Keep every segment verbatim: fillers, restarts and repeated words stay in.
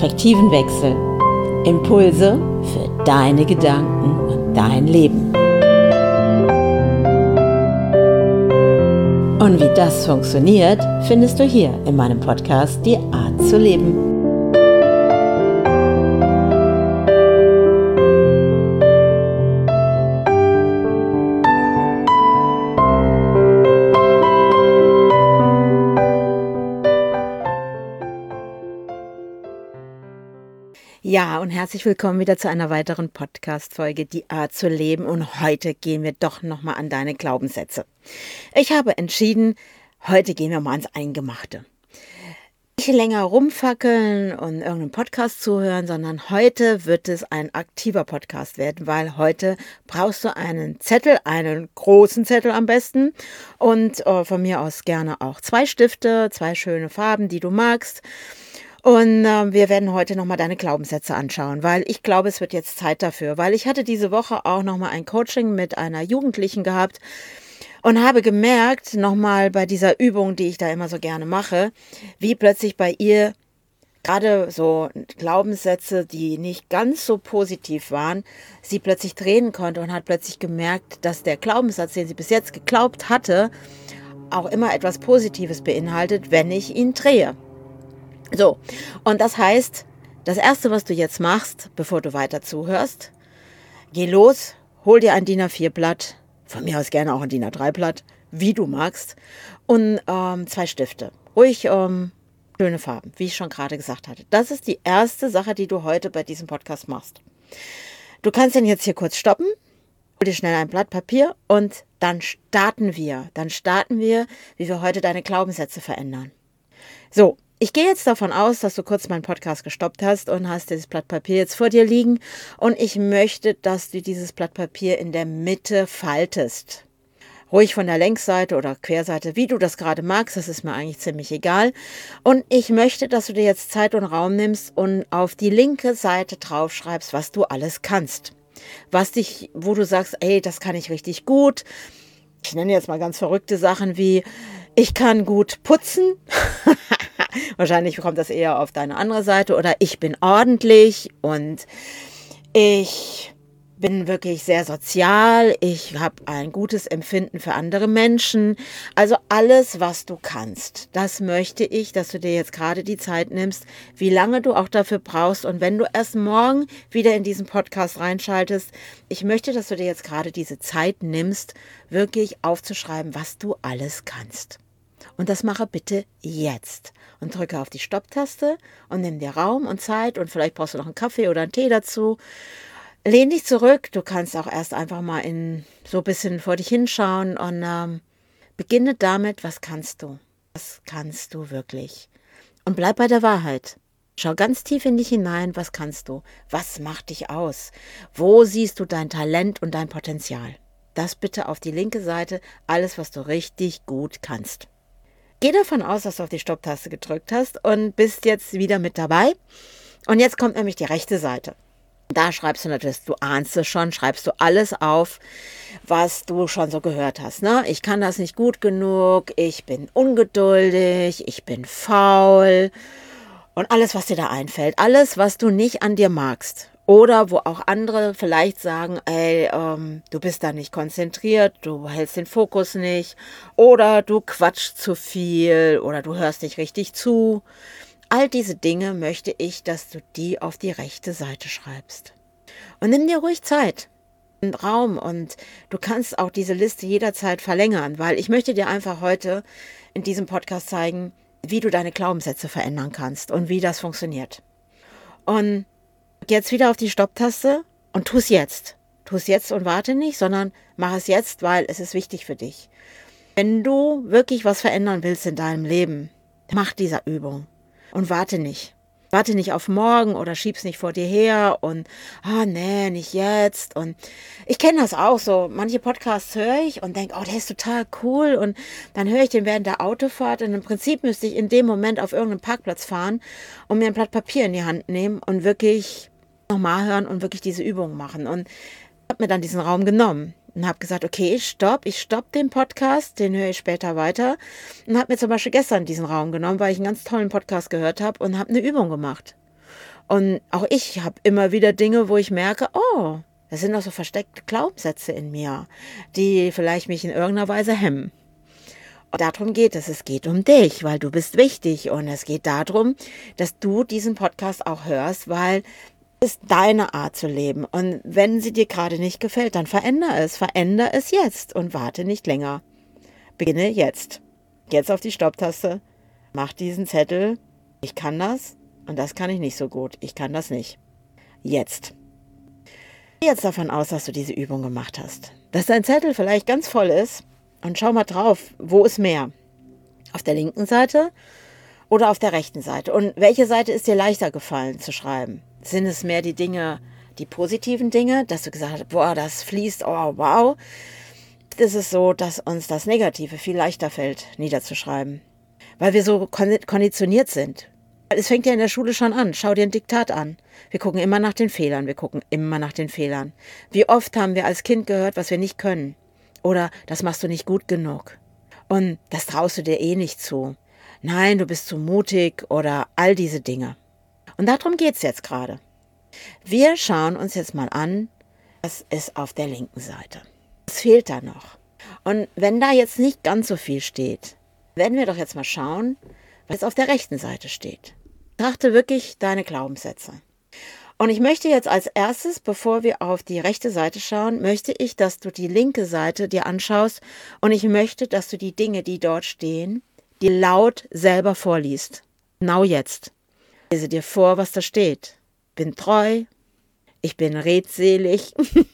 Perspektivenwechsel. Impulse für deine Gedanken und dein Leben. Und wie das funktioniert, findest du hier in meinem Podcast Die Art zu leben. Ja, und herzlich willkommen wieder zu einer weiteren Podcast-Folge Die Art zu leben. Und heute gehen wir doch nochmal an deine Glaubenssätze. Ich habe entschieden, heute gehen wir mal ans Eingemachte. Nicht länger rumfackeln und irgendeinen Podcast zuhören, sondern heute wird es ein aktiver Podcast werden, weil heute brauchst du einen Zettel, einen großen Zettel am besten und äh, von mir aus gerne auch zwei Stifte, zwei schöne Farben, die du magst. Und äh, wir werden heute nochmal deine Glaubenssätze anschauen, weil ich glaube, es wird jetzt Zeit dafür, weil ich hatte diese Woche auch nochmal ein Coaching mit einer Jugendlichen gehabt und habe gemerkt, nochmal bei dieser Übung, die ich da immer so gerne mache, wie plötzlich bei ihr gerade so Glaubenssätze, die nicht ganz so positiv waren, sie plötzlich drehen konnte und hat plötzlich gemerkt, dass der Glaubenssatz, den sie bis jetzt geglaubt hatte, auch immer etwas Positives beinhaltet, wenn ich ihn drehe. So, und das heißt, das Erste, was du jetzt machst, bevor du weiter zuhörst, geh los, hol dir ein D I N A vier Blatt, von mir aus gerne auch ein D I N A drei Blatt, wie du magst, und ähm, zwei Stifte. Ruhig ähm, schöne Farben, wie ich schon gerade gesagt hatte. Das ist die erste Sache, die du heute bei diesem Podcast machst. Du kannst den jetzt hier kurz stoppen, hol dir schnell ein Blatt Papier und dann starten wir. Dann starten wir, wie wir heute deine Glaubenssätze verändern. So. Ich gehe jetzt davon aus, dass du kurz meinen Podcast gestoppt hast und hast dieses Blatt Papier jetzt vor dir liegen. Und ich möchte, dass du dieses Blatt Papier in der Mitte faltest. Ruhig von der Längsseite oder Querseite, wie du das gerade magst, das ist mir eigentlich ziemlich egal. Und ich möchte, dass du dir jetzt Zeit und Raum nimmst und auf die linke Seite draufschreibst, was du alles kannst. Was dich, wo du sagst, ey, das kann ich richtig gut. Ich nenne jetzt mal ganz verrückte Sachen wie, ich kann gut putzen. Wahrscheinlich kommt das eher auf deine andere Seite. Oder ich bin ordentlich und ich bin wirklich sehr sozial. Ich habe ein gutes Empfinden für andere Menschen. Also alles, was du kannst. Das möchte ich, dass du dir jetzt gerade die Zeit nimmst, wie lange du auch dafür brauchst. Und wenn du erst morgen wieder in diesen Podcast reinschaltest, ich möchte, dass du dir jetzt gerade diese Zeit nimmst, wirklich aufzuschreiben, was du alles kannst. Und das mache bitte jetzt. Und drücke auf die Stopptaste und nimm dir Raum und Zeit und vielleicht brauchst du noch einen Kaffee oder einen Tee dazu. Lehn dich zurück. Du kannst auch erst einfach mal in so ein bisschen vor dich hinschauen und ähm, beginne damit, was kannst du? Was kannst du wirklich? Und bleib bei der Wahrheit. Schau ganz tief in dich hinein, was kannst du? Was macht dich aus? Wo siehst du dein Talent und dein Potenzial? Das bitte auf die linke Seite, alles, was du richtig gut kannst. Geh davon aus, dass du auf die Stopptaste gedrückt hast und bist jetzt wieder mit dabei. Und jetzt kommt nämlich die rechte Seite. Da schreibst du natürlich, du ahnst es schon, schreibst du alles auf, was du schon so gehört hast. Ne? Ich kann das nicht gut genug, ich bin ungeduldig, ich bin faul und alles, was dir da einfällt. Alles, was du nicht an dir magst. Oder wo auch andere vielleicht sagen, ey, ähm, du bist da nicht konzentriert, du hältst den Fokus nicht oder du quatschst zu viel oder du hörst nicht richtig zu. All diese Dinge möchte ich, dass du die auf die rechte Seite schreibst. Und nimm dir ruhig Zeit und Raum und du kannst auch diese Liste jederzeit verlängern, weil ich möchte dir einfach heute in diesem Podcast zeigen, wie du deine Glaubenssätze verändern kannst und wie das funktioniert. Und jetzt wieder auf die Stopptaste und tu es jetzt. Tu es jetzt und warte nicht, sondern mach es jetzt, weil es ist wichtig für dich. Wenn du wirklich was verändern willst in deinem Leben, mach diese Übung und warte nicht. Warte nicht auf morgen oder schieb's nicht vor dir her und, ah oh, nee, nicht jetzt. Und ich kenne das auch so. Manche Podcasts höre ich und denke, oh, der ist total cool. Und dann höre ich den während der Autofahrt. Und im Prinzip müsste ich in dem Moment auf irgendeinen Parkplatz fahren und mir ein Blatt Papier in die Hand nehmen und wirklich nochmal hören und wirklich diese Übung machen. Und ich habe mir dann diesen Raum genommen und habe gesagt, okay, ich stopp, ich stopp den Podcast, den höre ich später weiter. Und habe mir zum Beispiel gestern diesen Raum genommen, weil ich einen ganz tollen Podcast gehört habe und habe eine Übung gemacht. Und auch ich habe immer wieder Dinge, wo ich merke, oh, das sind noch so versteckte Glaubenssätze in mir, die vielleicht mich in irgendeiner Weise hemmen. Und darum geht es. Es geht um dich, weil du bist wichtig. Und es geht darum, dass du diesen Podcast auch hörst, weil es ist deine Art zu leben. Und wenn sie dir gerade nicht gefällt, dann veränder es. Veränder es jetzt und warte nicht länger. Beginne jetzt. Jetzt auf die Stopptaste. Mach diesen Zettel. Ich kann das und das kann ich nicht so gut. Ich kann das nicht. Jetzt. Geh jetzt davon aus, dass du diese Übung gemacht hast. Dass dein Zettel vielleicht ganz voll ist. Und schau mal drauf, wo ist mehr? Auf der linken Seite oder auf der rechten Seite? Und welche Seite ist dir leichter gefallen zu schreiben? Sind es mehr die Dinge, die positiven Dinge, dass du gesagt hast, boah, das fließt, oh, wow. Ist es so, dass uns das Negative viel leichter fällt, niederzuschreiben. Weil wir so konditioniert sind. Es fängt ja in der Schule schon an. Schau dir ein Diktat an. Wir gucken immer nach den Fehlern. Wir gucken immer nach den Fehlern. Wie oft haben wir als Kind gehört, was wir nicht können? Oder das machst du nicht gut genug. Und das traust du dir eh nicht zu. Nein, du bist zu mutig oder all diese Dinge. Und darum geht's jetzt gerade. Wir schauen uns jetzt mal an, was ist auf der linken Seite. Was fehlt da noch? Und wenn da jetzt nicht ganz so viel steht, werden wir doch jetzt mal schauen, was auf der rechten Seite steht. Betrachte wirklich deine Glaubenssätze. Und ich möchte jetzt als erstes, bevor wir auf die rechte Seite schauen, möchte ich, dass du die linke Seite dir anschaust und ich möchte, dass du die Dinge, die dort stehen, die laut selber vorliest. Genau jetzt. Lese dir vor, was da steht. Bin treu, ich bin redselig,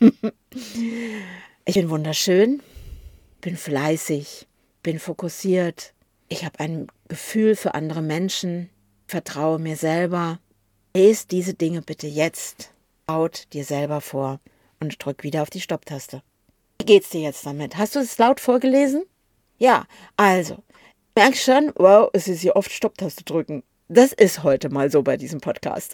ich bin wunderschön, bin fleißig, bin fokussiert, ich habe ein Gefühl für andere Menschen, vertraue mir selber. Lese diese Dinge bitte jetzt laut dir selber vor und drück wieder auf die Stopptaste. Wie geht's dir jetzt damit? Hast du es laut vorgelesen? Ja, also, merkst schon, wow, es ist hier oft Stopptaste drücken. Das ist heute mal so bei diesem Podcast.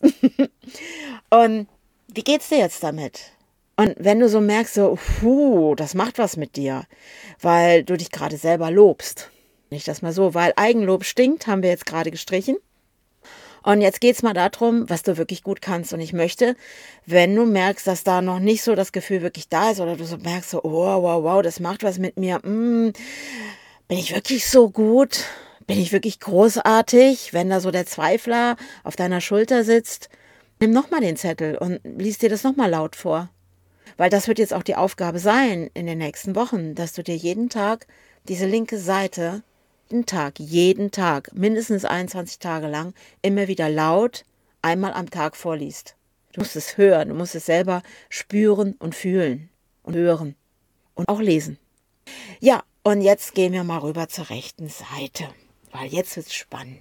Und wie geht's dir jetzt damit? Und wenn du so merkst, so, puh, das macht was mit dir, weil du dich gerade selber lobst. Nicht das mal so, weil Eigenlob stinkt, haben wir jetzt gerade gestrichen. Und jetzt geht's mal darum, was du wirklich gut kannst. Und ich möchte, wenn du merkst, dass da noch nicht so das Gefühl wirklich da ist oder du so merkst, so, oh, wow, wow, das macht was mit mir. Mm, bin ich wirklich so gut? Bin ich wirklich großartig? Wenn da so der Zweifler auf deiner Schulter sitzt, nimm nochmal den Zettel und lies dir das nochmal laut vor. Weil das wird jetzt auch die Aufgabe sein in den nächsten Wochen, dass du dir jeden Tag diese linke Seite jeden Tag, jeden Tag, mindestens einundzwanzig Tage lang, immer wieder laut, einmal am Tag vorliest. Du musst es hören, du musst es selber spüren und fühlen und hören und auch lesen. Ja, und jetzt gehen wir mal rüber zur rechten Seite, weil jetzt wird's spannend.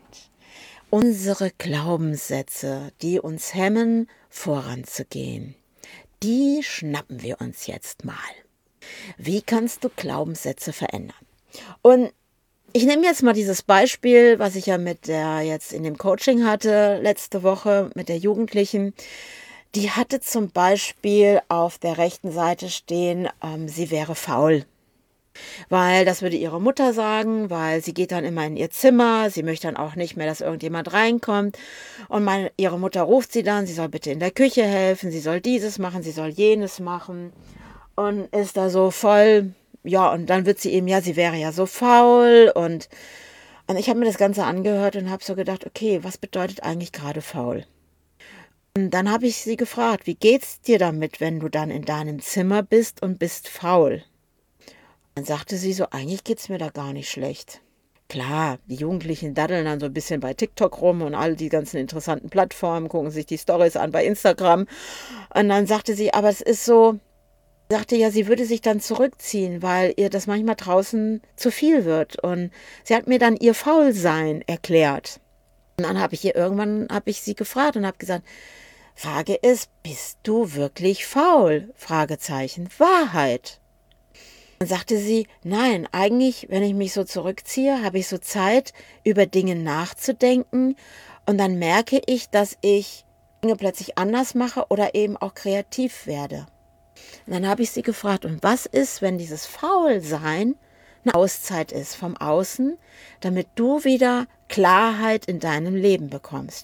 Unsere Glaubenssätze, die uns hemmen, voranzugehen, die schnappen wir uns jetzt mal. Wie kannst du Glaubenssätze verändern? Und ich nehme jetzt mal dieses Beispiel, was ich ja mit der jetzt in dem Coaching hatte, letzte Woche mit der Jugendlichen. Die hatte zum Beispiel auf der rechten Seite stehen, ähm, sie wäre faul. Weil das würde ihre Mutter sagen, weil sie geht dann immer in ihr Zimmer, sie möchte dann auch nicht mehr, dass irgendjemand reinkommt. Und meine, ihre Mutter ruft sie dann, sie soll bitte in der Küche helfen, sie soll dieses machen, sie soll jenes machen. Und ist da so voll... Ja, und dann wird sie eben, ja, sie wäre ja so faul und, und ich habe mir das Ganze angehört und habe so gedacht, okay, was bedeutet eigentlich gerade faul? Und dann habe ich sie gefragt, wie geht's dir damit, wenn du dann in deinem Zimmer bist und bist faul? Dann sagte sie so, eigentlich geht's mir da gar nicht schlecht. Klar, die Jugendlichen daddeln dann so ein bisschen bei TikTok rum und all die ganzen interessanten Plattformen, gucken sich die Storys an bei Instagram. Und dann sagte sie, aber es ist so... sagte ja, sie würde sich dann zurückziehen, weil ihr das manchmal draußen zu viel wird. Und sie hat mir dann ihr Faulsein erklärt. Und dann habe ich ihr irgendwann habe ich sie gefragt und habe gesagt, Frage ist, bist du wirklich faul? Fragezeichen. Wahrheit. Dann sagte sie, nein, eigentlich, wenn ich mich so zurückziehe, habe ich so Zeit, über Dinge nachzudenken. Und dann merke ich, dass ich Dinge plötzlich anders mache oder eben auch kreativ werde. Und dann habe ich sie gefragt, und was ist, wenn dieses Faulsein eine Auszeit ist vom Außen, damit du wieder Klarheit in deinem Leben bekommst?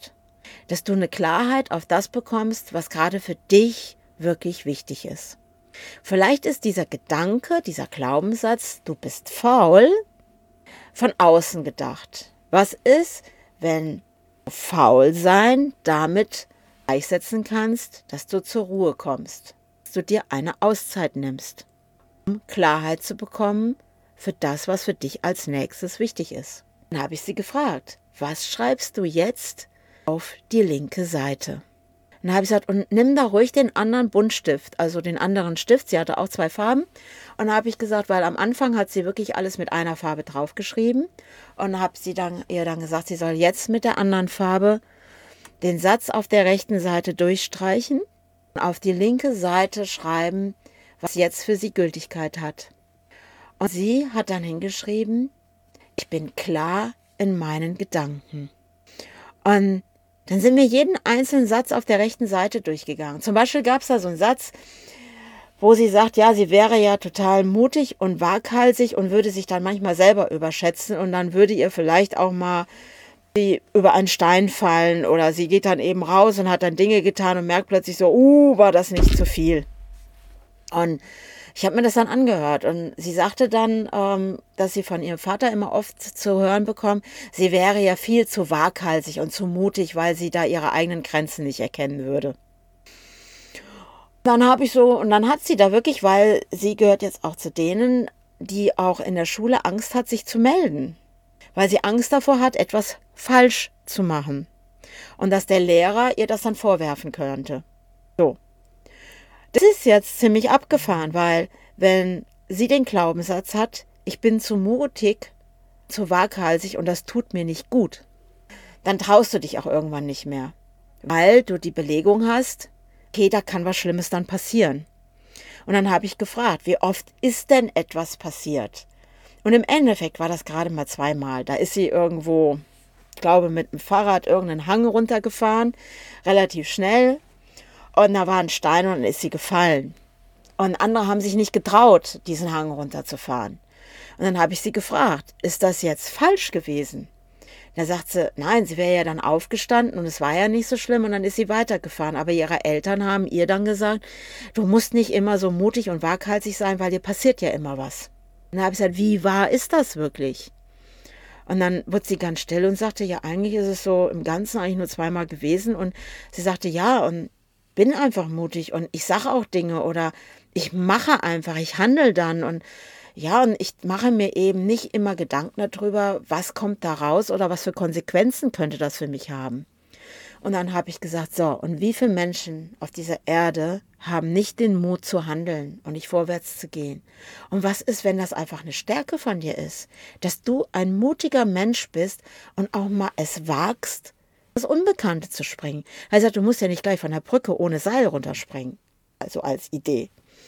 dass du eine Klarheit auf das bekommst, was gerade für dich wirklich wichtig ist. Vielleicht ist dieser Gedanke, dieser Glaubenssatz, du bist faul, von außen gedacht. Was ist, wenn faul sein damit gleichsetzen kannst, dass du zur Ruhe kommst, dass du dir eine Auszeit nimmst, um Klarheit zu bekommen für das, was für dich als nächstes wichtig ist. Dann habe ich sie gefragt, was schreibst du jetzt auf die linke Seite? Dann habe ich gesagt, und nimm da ruhig den anderen Buntstift, also den anderen Stift. Sie hatte auch zwei Farben. Und dann habe ich gesagt, weil am Anfang hat sie wirklich alles mit einer Farbe draufgeschrieben. Und habe sie dann, ihr dann gesagt, sie soll jetzt mit der anderen Farbe den Satz auf der rechten Seite durchstreichen und auf die linke Seite schreiben, was jetzt für sie Gültigkeit hat. Und sie hat dann hingeschrieben, ich bin klar in meinen Gedanken. Und dann sind wir jeden einzelnen Satz auf der rechten Seite durchgegangen. Zum Beispiel gab es da so einen Satz, wo sie sagt, ja, sie wäre ja total mutig und waghalsig und würde sich dann manchmal selber überschätzen und dann würde ihr vielleicht auch mal sie über einen Stein fallen oder sie geht dann eben raus und hat dann Dinge getan und merkt plötzlich so, uh, war das nicht zu viel. Und ich habe mir das dann angehört und sie sagte dann, ähm, dass sie von ihrem Vater immer oft zu hören bekommt, sie wäre ja viel zu waghalsig und zu mutig, weil sie da ihre eigenen Grenzen nicht erkennen würde. Dann habe ich so, und dann hat sie da wirklich, weil sie gehört jetzt auch zu denen, die auch in der Schule Angst hat, sich zu melden, weil sie Angst davor hat, etwas falsch zu machen und dass der Lehrer ihr das dann vorwerfen könnte. So. Das ist jetzt ziemlich abgefahren, weil wenn sie den Glaubenssatz hat, ich bin zu mutig, zu waghalsig und das tut mir nicht gut, dann traust du dich auch irgendwann nicht mehr, weil du die Belegung hast, okay, da kann was Schlimmes dann passieren. Und dann habe ich gefragt, wie oft ist denn etwas passiert? Und im Endeffekt war das gerade mal zweimal. Da ist sie irgendwo, ich glaube, mit dem Fahrrad irgendeinen Hang runtergefahren, relativ schnell. Und da war ein Stein und dann ist sie gefallen. Und andere haben sich nicht getraut, diesen Hang runterzufahren. Und dann habe ich sie gefragt, ist das jetzt falsch gewesen? Da sagt sie, nein, sie wäre ja dann aufgestanden und es war ja nicht so schlimm und dann ist sie weitergefahren. Aber ihre Eltern haben ihr dann gesagt, du musst nicht immer so mutig und waghalsig sein, weil dir passiert ja immer was. Und dann habe ich gesagt, wie wahr ist das wirklich? Und dann wurde sie ganz still und sagte, ja, eigentlich ist es so im Ganzen eigentlich nur zweimal gewesen. Und sie sagte, ja, und bin einfach mutig und ich sage auch Dinge oder ich mache einfach, ich handle dann und ja, und ich mache mir eben nicht immer Gedanken darüber, was kommt da raus oder was für Konsequenzen könnte das für mich haben. Und dann habe ich gesagt, so, und wie viele Menschen auf dieser Erde haben nicht den Mut zu handeln und nicht vorwärts zu gehen? Und was ist, wenn das einfach eine Stärke von dir ist, dass du ein mutiger Mensch bist und auch mal es wagst, das Unbekannte zu springen. Er sagt, du musst ja nicht gleich von der Brücke ohne Seil runterspringen. Also als Idee.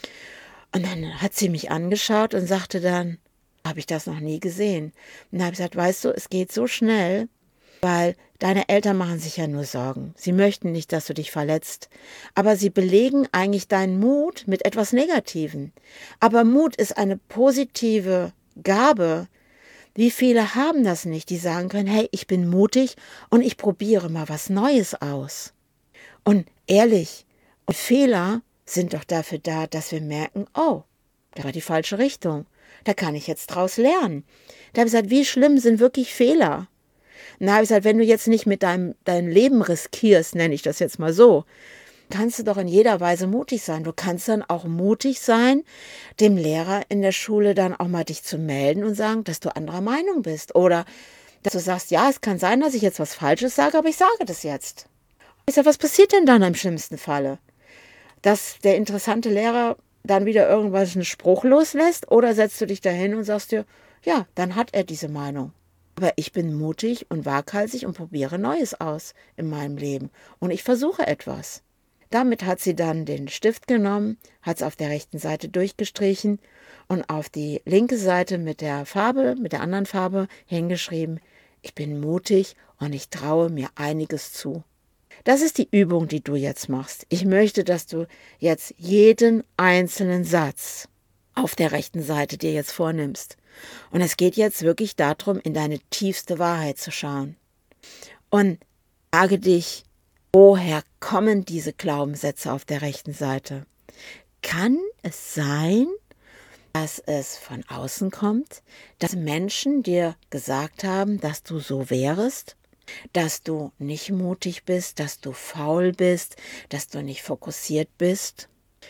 Und dann hat sie mich angeschaut und sagte dann, habe ich das noch nie gesehen. Und dann habe ich gesagt, weißt du, es geht so schnell, weil deine Eltern machen sich ja nur Sorgen. Sie möchten nicht, dass du dich verletzt. Aber sie belegen eigentlich deinen Mut mit etwas Negativem. Aber Mut ist eine positive Gabe. Wie viele haben das nicht, die sagen können, hey, ich bin mutig und ich probiere mal was Neues aus. Und ehrlich, und Fehler sind doch dafür da, dass wir merken, oh, da war die falsche Richtung. Da kann ich jetzt draus lernen. Da habe ich gesagt, wie schlimm sind wirklich Fehler? Und da habe ich gesagt, wenn du jetzt nicht mit deinem, deinem Leben riskierst, nenne ich das jetzt mal so, kannst du doch in jeder Weise mutig sein. Du kannst dann auch mutig sein, dem Lehrer in der Schule dann auch mal dich zu melden und sagen, dass du anderer Meinung bist. Oder dass du sagst, ja, es kann sein, dass ich jetzt was Falsches sage, aber ich sage das jetzt. Ich sage, was passiert denn dann im schlimmsten Falle? Dass der interessante Lehrer dann wieder irgendwas einen Spruch loslässt oder setzt du dich dahin und sagst dir, ja, dann hat er diese Meinung. Aber ich bin mutig und waghalsig und probiere Neues aus in meinem Leben. Und ich versuche etwas. Damit hat sie dann den Stift genommen, hat es auf der rechten Seite durchgestrichen und auf die linke Seite mit der Farbe, mit der anderen Farbe hingeschrieben, ich bin mutig und ich traue mir einiges zu. Das ist die Übung, die du jetzt machst. Ich möchte, dass du jetzt jeden einzelnen Satz auf der rechten Seite dir jetzt vornimmst. Und es geht jetzt wirklich darum, in deine tiefste Wahrheit zu schauen. Und frage dich, Woher kommen diese Glaubenssätze auf der rechten Seite? Kann es sein, dass es von außen kommt, dass Menschen dir gesagt haben, dass du so wärest, dass du nicht mutig bist, dass du faul bist, dass du nicht fokussiert bist?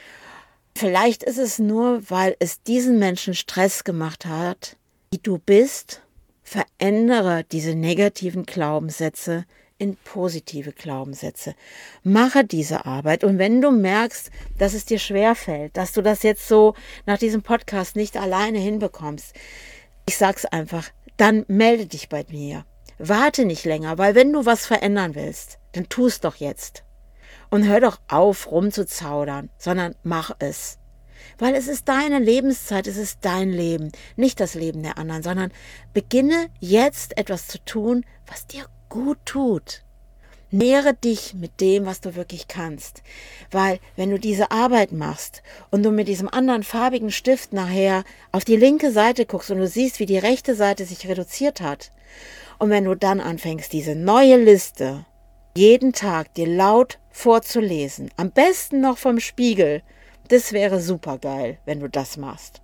Vielleicht ist es nur, weil es diesen Menschen Stress gemacht hat, wie du bist. Verändere diese negativen Glaubenssätze in positive Glaubenssätze. Mache diese Arbeit, und wenn du merkst, dass es dir schwerfällt, dass du das jetzt so nach diesem Podcast nicht alleine hinbekommst, ich sag's einfach, dann melde dich bei mir. Warte nicht länger, weil wenn du was verändern willst, dann tu es doch jetzt. Und hör doch auf, rumzuzaudern, sondern mach es. Weil es ist deine Lebenszeit, es ist dein Leben, nicht das Leben der anderen, sondern beginne jetzt etwas zu tun, was dir gut tut. Nähere dich mit dem, was du wirklich kannst. Weil wenn du diese Arbeit machst und du mit diesem anderen farbigen Stift nachher auf die linke Seite guckst und du siehst, wie die rechte Seite sich reduziert hat, und wenn du dann anfängst, diese neue Liste jeden Tag dir laut vorzulesen, am besten noch vom Spiegel, das wäre super geil, wenn du das machst.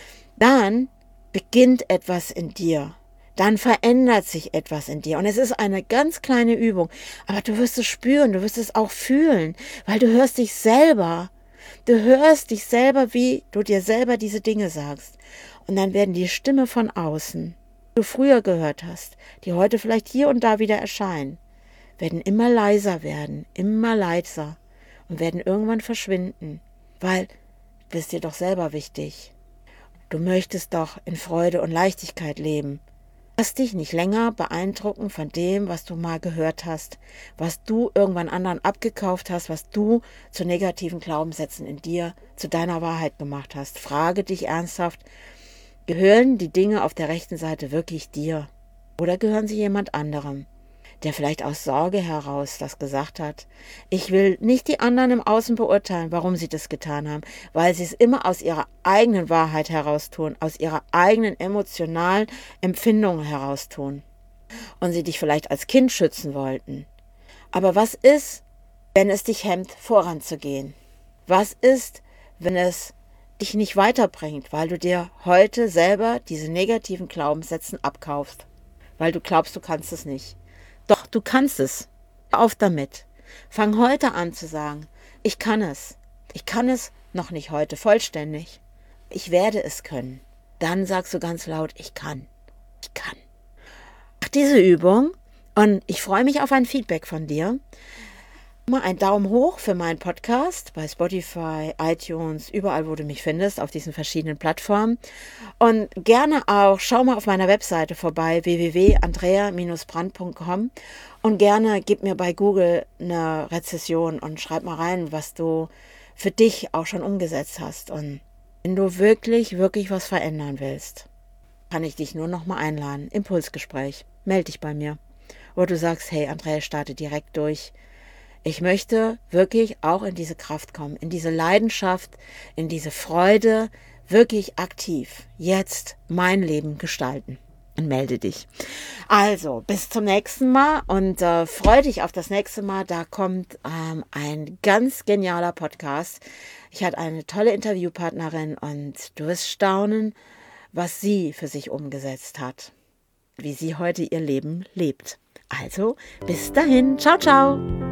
Dann beginnt etwas in dir. Dann verändert sich etwas in dir. Und es ist eine ganz kleine Übung. Aber du wirst es spüren, du wirst es auch fühlen, weil du hörst dich selber. Du hörst dich selber, wie du dir selber diese Dinge sagst. Und dann werden die Stimme von außen, die du früher gehört hast, die heute vielleicht hier und da wieder erscheinen, werden immer leiser werden, immer leiser und werden irgendwann verschwinden. Weil du bist dir doch selber wichtig. Du möchtest doch in Freude und Leichtigkeit leben. Lass dich nicht länger beeindrucken von dem, was du mal gehört hast, was du irgendwann anderen abgekauft hast, was du zu negativen Glaubenssätzen in dir, zu deiner Wahrheit gemacht hast. Frage dich ernsthaft, gehören die Dinge auf der rechten Seite wirklich dir? Oder gehören sie jemand anderem, der vielleicht aus Sorge heraus das gesagt hat? Ich will nicht die anderen im Außen beurteilen, warum sie das getan haben, weil sie es immer aus ihrer eigenen Wahrheit heraus tun, aus ihrer eigenen emotionalen Empfindungen heraus tun und sie dich vielleicht als Kind schützen wollten. Aber was ist, wenn es dich hemmt, voranzugehen? Was ist, wenn es dich nicht weiterbringt, weil du dir heute selber diese negativen Glaubenssätze abkaufst, weil du glaubst, du kannst es nicht? Doch, du kannst es. Hör auf damit. Fang heute an zu sagen, ich kann es. Ich kann es noch nicht heute vollständig. Ich werde es können. Dann sagst du ganz laut, ich kann. Ich kann. Mach diese Übung und ich freue mich auf ein Feedback von dir. Mal einen Daumen hoch für meinen Podcast bei Spotify, iTunes, überall, wo du mich findest, auf diesen verschiedenen Plattformen. Und gerne auch, schau mal auf meiner Webseite vorbei, w w w punkt andrea Bindestrich brand punkt com, und gerne gib mir bei Google eine Rezession und schreib mal rein, was du für dich auch schon umgesetzt hast. Und wenn du wirklich, wirklich was verändern willst, kann ich dich nur noch mal einladen. Impulsgespräch. Meld dich bei mir. Wo du sagst, hey, Andrea, starte direkt durch. Ich möchte wirklich auch in diese Kraft kommen, in diese Leidenschaft, in diese Freude, wirklich aktiv jetzt mein Leben gestalten. Und melde dich. Also, bis zum nächsten Mal und äh, freue dich auf das nächste Mal. Da kommt ähm, ein ganz genialer Podcast. Ich hatte eine tolle Interviewpartnerin und du wirst staunen, was sie für sich umgesetzt hat, wie sie heute ihr Leben lebt. Also, bis dahin. Ciao, ciao.